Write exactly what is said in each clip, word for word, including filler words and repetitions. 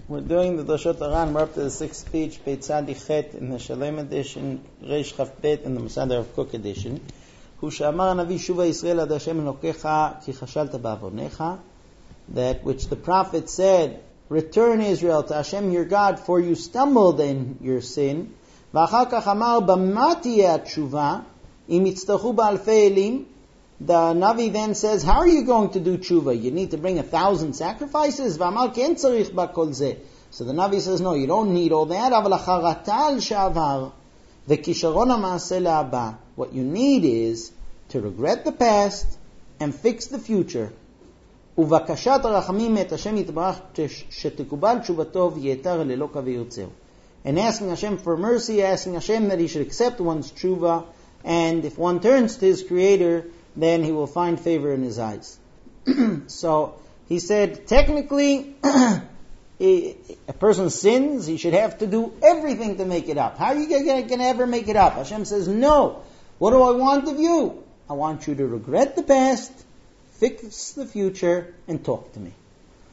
We're doing the Dashot Aran. We're up to the sixth speech, Beit Tzadi Chet in the Shalem edition, Reish Chaf Bet in the Masader of Kook edition. Hu she'amar hanavi shuva Yisrael ad Hashem Elokecha ki chashalta ba'avonecha. That which the prophet said, return Israel to Hashem your God, for you stumbled in your sin. V'achar kach amar b'ma tiyeh atshuva im yitztachu ba'alfei elim. The Navi then says, how are you going to do tshuva? You need to bring a thousand sacrifices? V'amar ken tzarich b'kol zeh. So the Navi says, no, you don't need all that. Aval acharata al she'avar v'kisharon ha'maaseh le'haba. What you need is to regret the past and fix the future. Uvakashat harachamim et Hashem yitbarach shetikubal tshuvato v'yetar leloka v'yotzer. And asking Hashem for mercy, asking Hashem that He should accept one's tshuva, and if one turns to his Creator, then he will find favor in His eyes. So he said, technically, a person sins, he should have to do everything to make it up. How are you going to ever make it up? Hashem says, no. What do I want of you? I want you to regret the past, fix the future, and talk to me.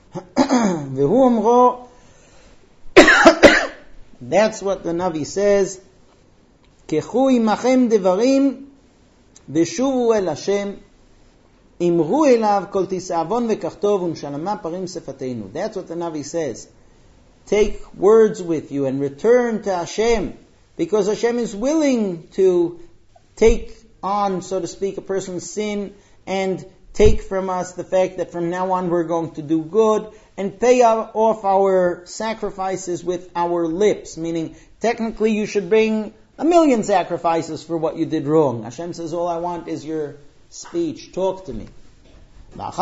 That's what the Navi says. Kechu imachem devarim v'shuvu el Hashem imru elav kol tisavon v'kachtov u'nshalama parim sefateinu. That's what the Navi says. Take words with you and return to Hashem, because Hashem is willing to take on, so to speak, a person's sin and take from us the fact that from now on we're going to do good, and pay off our sacrifices with our lips. Meaning, technically you should bring a million sacrifices for what you did wrong. Hashem says, all I want is your speech. Talk to me. And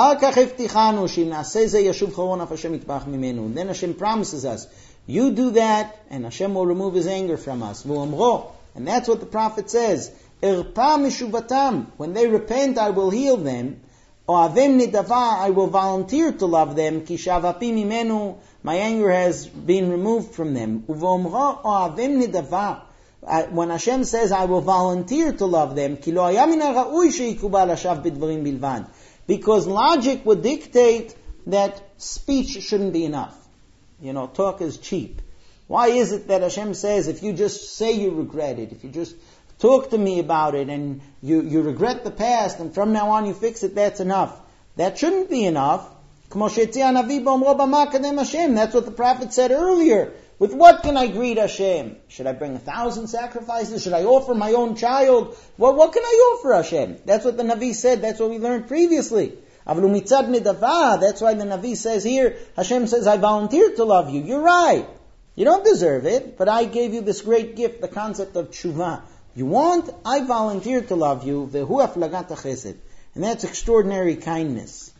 then Hashem promises us, you do that, and Hashem will remove His anger from us. And that's what the prophet says. When they repent, I will heal them. I will volunteer to love them. My anger has been removed from them. When Hashem says, I will volunteer to love them, because logic would dictate that speech shouldn't be enough. You know, talk is cheap. Why is it that Hashem says, if you just say you regret it, if you just talk to me about it, and you, you regret the past, and from now on you fix it, that's enough. That shouldn't be enough. That's what the prophet said earlier. With what can I greet Hashem? Should I bring a thousand sacrifices? Should I offer my own child? Well, what can I offer Hashem? That's what the Navi said. That's what we learned previously. That's why the Navi says here, Hashem says, I volunteer to love you. You're right. You don't deserve it, but I gave you this great gift, the concept of tshuva. You want? I volunteer to love you. And that's extraordinary kindness.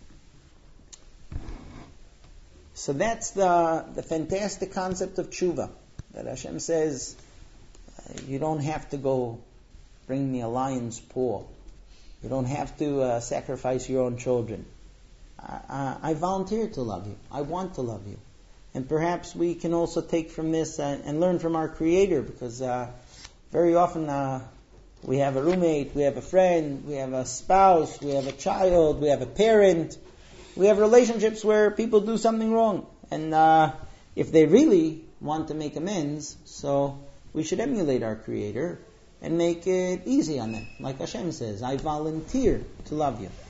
So that's the the fantastic concept of tshuva. That Hashem says, you don't have to go bring me a lion's paw. You don't have to uh, sacrifice your own children. I, I, I volunteer to love you. I want to love you. And perhaps we can also take from this uh, and learn from our Creator, because uh, very often uh, we have a roommate, we have a friend, we have a spouse, we have a child, we have a parent. We have relationships where people do something wrong. And uh, if they really want to make amends, so we should emulate our Creator and make it easy on them. Like Hashem says, I volunteer to love you.